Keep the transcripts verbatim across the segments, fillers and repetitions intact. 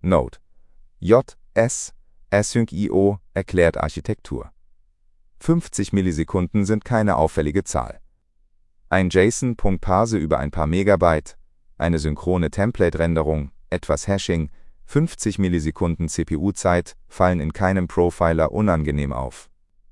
Node. J S Async I O erklärt Architektur. fünfzig Millisekunden sind keine auffällige Zahl. Ein JSON-Parse über ein paar Megabyte, eine synchrone Template-Renderung, etwas Hashing, fünfzig Millisekunden C P U-Zeit fallen in keinem Profiler unangenehm auf.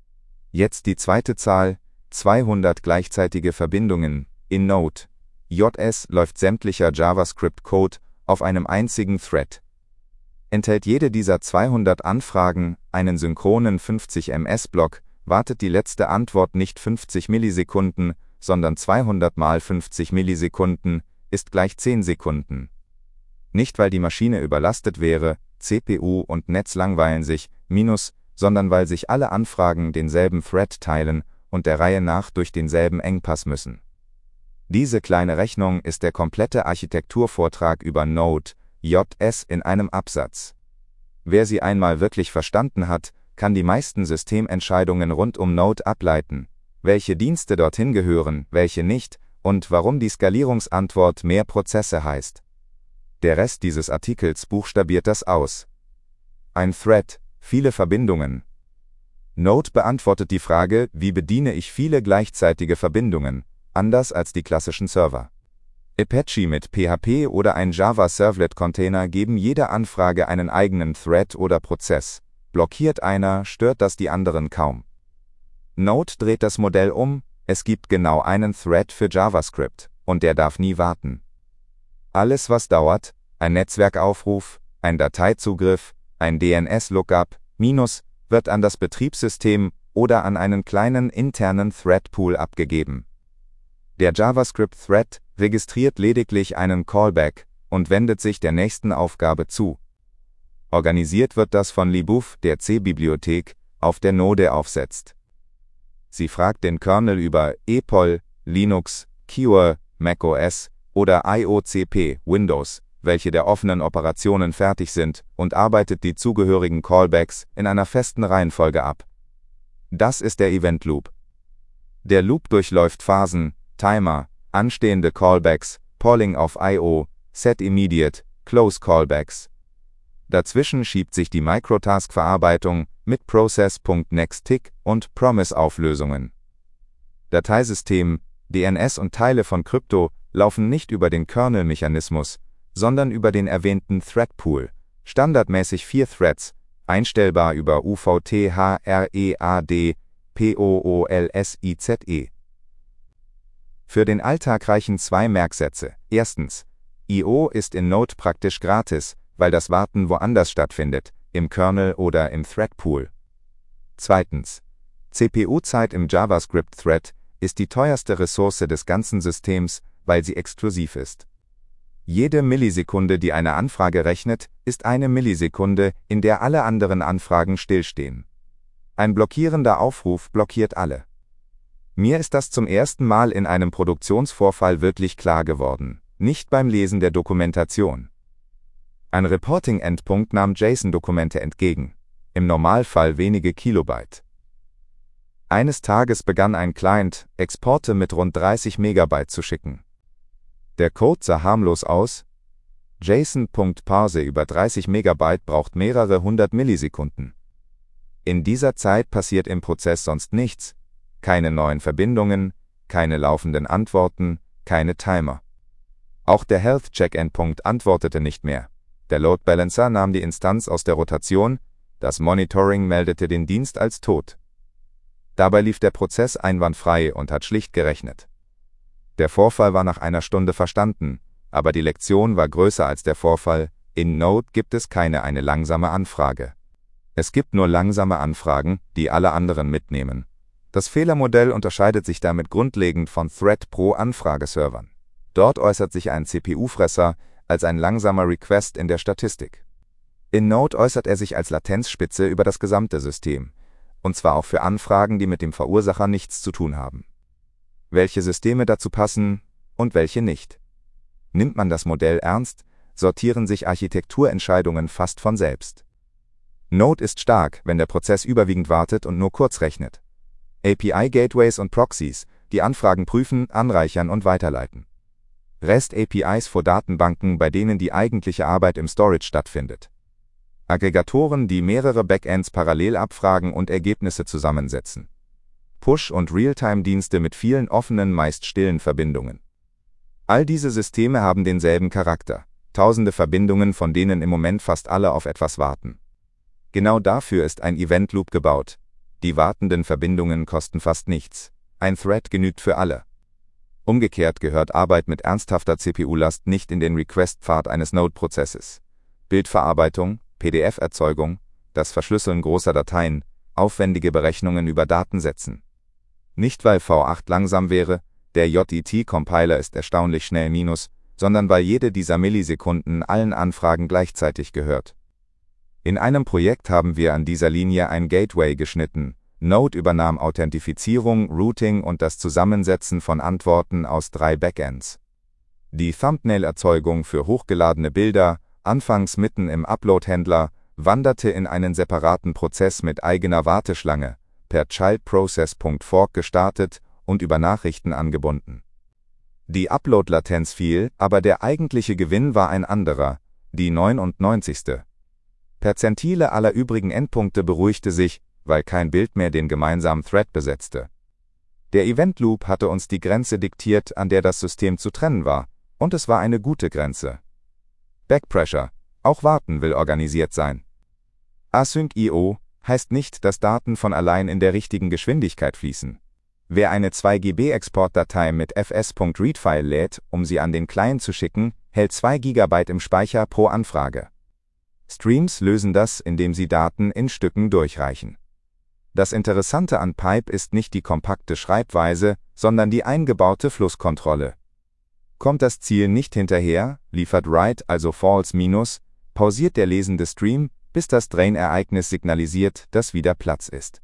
Jetzt die zweite Zahl, zweihundert gleichzeitige Verbindungen. In Node. J S läuft sämtlicher JavaScript-Code auf einem einzigen Thread. Enthält jede dieser zweihundert Anfragen einen synchronen fünfzig Ms-Block, wartet die letzte Antwort nicht fünfzig Millisekunden, sondern zweihundert mal fünfzig Millisekunden, ist gleich zehn Sekunden. Nicht weil die Maschine überlastet wäre, C P U und Netz langweilen sich, minus, sondern weil sich alle Anfragen denselben Thread teilen und der Reihe nach durch denselben Engpass müssen. Diese kleine Rechnung ist der komplette Architekturvortrag über Node J S in einem Absatz. Wer sie einmal wirklich verstanden hat, kann die meisten Systementscheidungen rund um Node ableiten, welche Dienste dorthin gehören, welche nicht und warum die Skalierungsantwort mehr Prozesse heißt. Der Rest dieses Artikels buchstabiert das aus. Ein Thread, viele Verbindungen. Node beantwortet die Frage, wie bediene ich viele gleichzeitige Verbindungen, anders als die klassischen Server. Apache mit P H P oder ein Java-Servlet-Container geben jeder Anfrage einen eigenen Thread oder Prozess. Blockiert einer, stört das die anderen kaum. Node dreht das Modell um, es gibt genau einen Thread für JavaScript, und der darf nie warten. Alles, was dauert, ein Netzwerkaufruf, ein Dateizugriff, ein D N S-Lookup, minus, wird an das Betriebssystem oder an einen kleinen internen Thread-Pool abgegeben. Der JavaScript-Thread registriert lediglich einen Callback und wendet sich der nächsten Aufgabe zu. Organisiert wird das von libuf, der C-Bibliothek, auf der Node aufsetzt. Sie fragt den Kernel über E P O L, Linux, Cure, macOS oder I O C P, Windows, welche der offenen Operationen fertig sind, und arbeitet die zugehörigen Callbacks in einer festen Reihenfolge ab. Das ist der Event Loop. Der Loop durchläuft Phasen, Timer, anstehende Callbacks, Polling auf I O, Set Immediate, Close Callbacks. Dazwischen schiebt sich die Microtask-Verarbeitung mit Process.nextTick und Promise-Auflösungen. Dateisystem, D N S und Teile von Krypto laufen nicht über den Kernel-Mechanismus, sondern über den erwähnten Thread-Pool, standardmäßig vier Threads, einstellbar über U V T H R E A D P O O L S I Z E. Für den Alltag reichen zwei Merksätze. Erstens, I O ist in Node praktisch gratis, weil das Warten woanders stattfindet, im Kernel oder im Thread-Pool. Zweitens, C P U-Zeit im JavaScript-Thread ist die teuerste Ressource des ganzen Systems, weil sie exklusiv ist. Jede Millisekunde, die eine Anfrage rechnet, ist eine Millisekunde, in der alle anderen Anfragen stillstehen. Ein blockierender Aufruf blockiert alle. Mir ist das zum ersten Mal in einem Produktionsvorfall wirklich klar geworden, nicht beim Lesen der Dokumentation. Ein Reporting-Endpunkt nahm JSON-Dokumente entgegen, im Normalfall wenige Kilobyte. Eines Tages begann ein Client, Exporte mit rund dreißig Megabyte zu schicken. Der Code sah harmlos aus. JSON.Parse über dreißig Megabyte braucht mehrere hundert Millisekunden. In dieser Zeit passiert im Prozess sonst nichts. Keine neuen Verbindungen, keine laufenden Antworten, keine Timer. Auch der Health-Check-Endpunkt antwortete nicht mehr. Der Load Balancer nahm die Instanz aus der Rotation, das Monitoring meldete den Dienst als tot. Dabei lief der Prozess einwandfrei und hat schlicht gerechnet. Der Vorfall war nach einer Stunde verstanden, aber die Lektion war größer als der Vorfall. In Node gibt es keine eine langsame Anfrage. Es gibt nur langsame Anfragen, die alle anderen mitnehmen. Das Fehlermodell unterscheidet sich damit grundlegend von Thread pro Anfrageservern. Dort äußert sich ein C P U-Fresser als ein langsamer Request in der Statistik. In Node äußert er sich als Latenzspitze über das gesamte System, und zwar auch für Anfragen, die mit dem Verursacher nichts zu tun haben. Welche Systeme dazu passen und welche nicht. Nimmt man das Modell ernst, sortieren sich Architekturentscheidungen fast von selbst. Node ist stark, wenn der Prozess überwiegend wartet und nur kurz rechnet. A P I-Gateways und Proxies, die Anfragen prüfen, anreichern und weiterleiten. REST-A P Is vor Datenbanken, bei denen die eigentliche Arbeit im Storage stattfindet. Aggregatoren, die mehrere Backends parallel abfragen und Ergebnisse zusammensetzen. Push- und Realtime-Dienste mit vielen offenen, meist stillen Verbindungen. All diese Systeme haben denselben Charakter. Tausende Verbindungen, von denen im Moment fast alle auf etwas warten. Genau dafür ist ein Event Loop gebaut. Die wartenden Verbindungen kosten fast nichts. Ein Thread genügt für alle. Umgekehrt gehört Arbeit mit ernsthafter C P U-Last nicht in den Request-Pfad eines Node-Prozesses. Bildverarbeitung, P D F-Erzeugung, das Verschlüsseln großer Dateien, aufwendige Berechnungen über Datensätzen. Nicht weil V acht langsam wäre, der J E T-Compiler ist erstaunlich schnell minus, sondern weil jede dieser Millisekunden allen Anfragen gleichzeitig gehört. In einem Projekt haben wir an dieser Linie ein Gateway geschnitten. Node übernahm Authentifizierung, Routing und das Zusammensetzen von Antworten aus drei Backends. Die Thumbnail-Erzeugung für hochgeladene Bilder, anfangs mitten im Upload-Händler, wanderte in einen separaten Prozess mit eigener Warteschlange, per childprocess.fork gestartet und über Nachrichten angebunden. Die Upload-Latenz fiel, aber der eigentliche Gewinn war ein anderer, die neunundneunzigste Perzentile aller übrigen Endpunkte beruhigte sich, weil kein Bild mehr den gemeinsamen Thread besetzte. Der Event Loop hatte uns die Grenze diktiert, an der das System zu trennen war, und es war eine gute Grenze. Backpressure, auch Warten will organisiert sein. Async I O heißt nicht, dass Daten von allein in der richtigen Geschwindigkeit fließen. Wer eine zwei Gigabyte Exportdatei mit fs.readfile lädt, um sie an den Client zu schicken, hält zwei Gigabyte im Speicher pro Anfrage. Streams lösen das, indem sie Daten in Stücken durchreichen. Das Interessante an Pipe ist nicht die kompakte Schreibweise, sondern die eingebaute Flusskontrolle. Kommt das Ziel nicht hinterher, liefert Write also False minus, pausiert der lesende Stream, bis das Drain-Ereignis signalisiert, dass wieder Platz ist.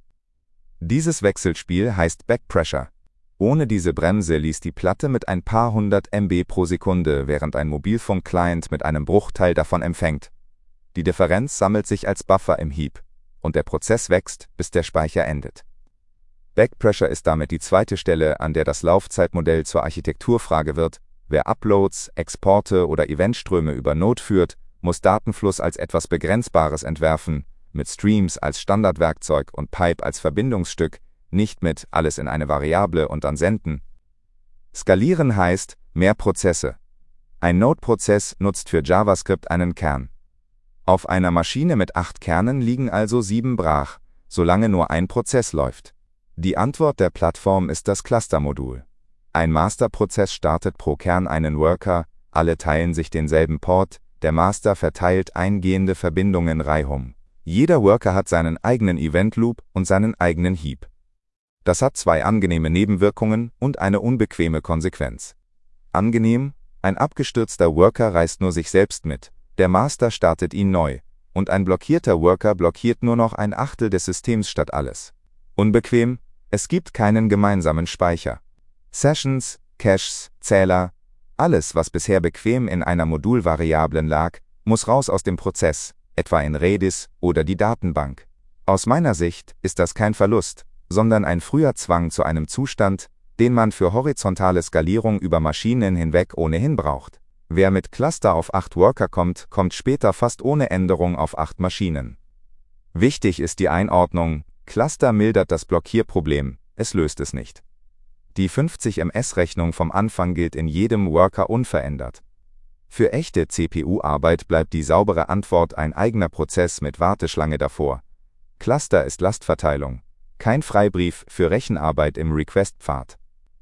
Dieses Wechselspiel heißt Backpressure. Ohne diese Bremse ließ die Platte mit ein paar hundert Megabyte pro Sekunde, während ein Mobilfunk-Client mit einem Bruchteil davon empfängt. Die Differenz sammelt sich als Buffer im Heap, und der Prozess wächst, bis der Speicher endet. Backpressure ist damit die zweite Stelle, an der das Laufzeitmodell zur Architekturfrage wird. Wer Uploads, Exporte oder Eventströme über Node führt, muss Datenfluss als etwas Begrenzbares entwerfen, mit Streams als Standardwerkzeug und Pipe als Verbindungsstück, nicht mit alles in eine Variable und dann senden. Skalieren heißt mehr Prozesse. Ein Node-Prozess nutzt für JavaScript einen Kern. Auf einer Maschine mit acht Kernen liegen also sieben brach, solange nur ein Prozess läuft. Die Antwort der Plattform ist das Cluster-Modul. Ein Masterprozess startet pro Kern einen Worker, alle teilen sich denselben Port, der Master verteilt eingehende Verbindungen reihum. Jeder Worker hat seinen eigenen Event-Loop und seinen eigenen Heap. Das hat zwei angenehme Nebenwirkungen und eine unbequeme Konsequenz. Angenehm, ein abgestürzter Worker reißt nur sich selbst mit, der Master startet ihn neu, und ein blockierter Worker blockiert nur noch ein Achtel des Systems statt alles. Unbequem, es gibt keinen gemeinsamen Speicher. Sessions, Caches, Zähler, alles, was bisher bequem in einer Modulvariablen lag, muss raus aus dem Prozess, etwa in Redis oder die Datenbank. Aus meiner Sicht ist das kein Verlust, sondern ein früher Zwang zu einem Zustand, den man für horizontale Skalierung über Maschinen hinweg ohnehin braucht. Wer mit Cluster auf acht Worker kommt, kommt später fast ohne Änderung auf acht Maschinen. Wichtig ist die Einordnung: Cluster mildert das Blockierproblem, es löst es nicht. Die fünfzig M S-Rechnung vom Anfang gilt in jedem Worker unverändert. Für echte C P U-Arbeit bleibt die saubere Antwort ein eigener Prozess mit Warteschlange davor. Cluster ist Lastverteilung, kein Freibrief für Rechenarbeit im Request-Pfad.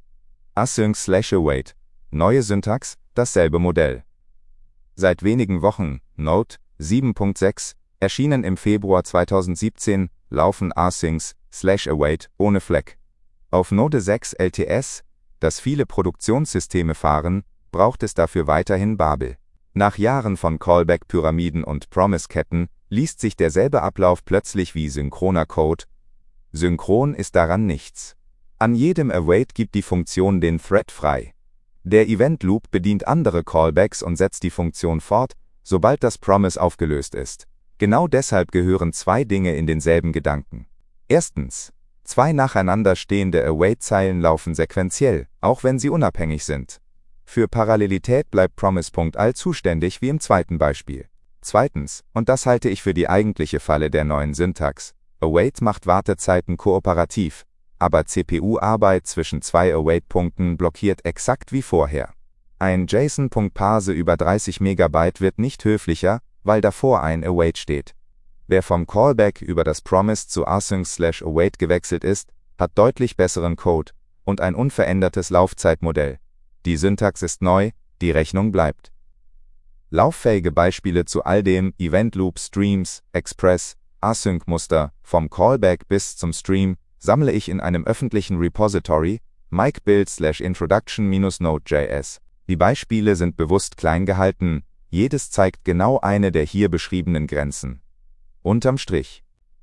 Async slash await, neue Syntax, dasselbe Modell. Seit wenigen Wochen, Node sieben Punkt sechs, erschienen im Februar zweitausendsiebzehn, laufen Async slash await ohne Fleck. Auf Node sechs L T S, das viele Produktionssysteme fahren, braucht es dafür weiterhin Babel. Nach Jahren von Callback-Pyramiden und Promise-Ketten liest sich derselbe Ablauf plötzlich wie synchroner Code. Synchron ist daran nichts. An jedem Await gibt die Funktion den Thread frei. Der Event-Loop bedient andere Callbacks und setzt die Funktion fort, sobald das Promise aufgelöst ist. Genau deshalb gehören zwei Dinge in denselben Gedanken. Erstens: Zwei nacheinander stehende Await-Zeilen laufen sequenziell, auch wenn sie unabhängig sind. Für Parallelität bleibt Promise.all zuständig wie im zweiten Beispiel. Zweitens, und das halte ich für die eigentliche Falle der neuen Syntax, Await macht Wartezeiten kooperativ, aber C P U-Arbeit zwischen zwei Await-Punkten blockiert exakt wie vorher. Ein JSON-Punkt-Parse über dreißig Megabyte wird nicht höflicher, weil davor ein Await steht. Wer vom Callback über das Promise zu Async/Await gewechselt ist, hat deutlich besseren Code und ein unverändertes Laufzeitmodell. Die Syntax ist neu, die Rechnung bleibt. Lauffähige Beispiele zu all dem: Event Loop, Streams, Express, Async-Muster, vom Callback bis zum Stream, sammle ich in einem öffentlichen Repository, mike-build slash introduction-node.js. Die Beispiele sind bewusst klein gehalten, jedes zeigt genau eine der hier beschriebenen Grenzen. Unterm Strich: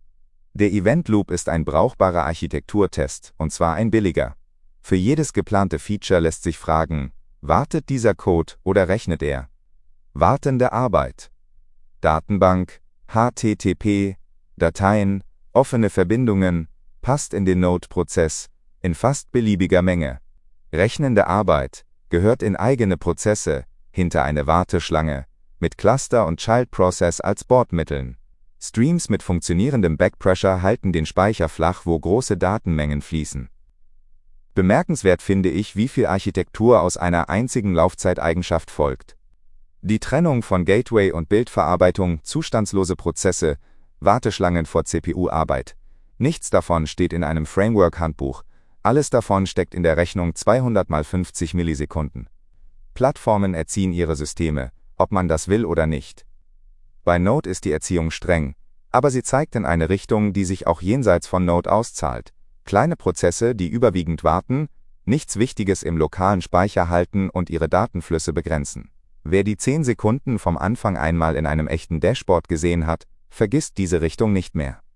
Der Event Loop ist ein brauchbarer Architekturtest, und zwar ein billiger. Für jedes geplante Feature lässt sich fragen: Wartet dieser Code oder rechnet er? Wartende Arbeit. Datenbank, H T T P, Dateien, offene Verbindungen, passt in den Node-Prozess, in fast beliebiger Menge. Rechnende Arbeit, gehört in eigene Prozesse, hinter eine Warteschlange, mit Cluster und Child Process als Bordmitteln. Streams mit funktionierendem Backpressure halten den Speicher flach, wo große Datenmengen fließen. Bemerkenswert finde ich, wie viel Architektur aus einer einzigen Laufzeiteigenschaft folgt. Die Trennung von Gateway und Bildverarbeitung, zustandslose Prozesse, Warteschlangen vor C P U-Arbeit. Nichts davon steht in einem Framework-Handbuch, alles davon steckt in der Rechnung zweihundert mal fünfzig Millisekunden. Plattformen erziehen ihre Systeme, ob man das will oder nicht. Bei Node ist die Erziehung streng, aber sie zeigt in eine Richtung, die sich auch jenseits von Node auszahlt. Kleine Prozesse, die überwiegend warten, nichts Wichtiges im lokalen Speicher halten und ihre Datenflüsse begrenzen. Wer die zehn Sekunden vom Anfang einmal in einem echten Dashboard gesehen hat, vergisst diese Richtung nicht mehr.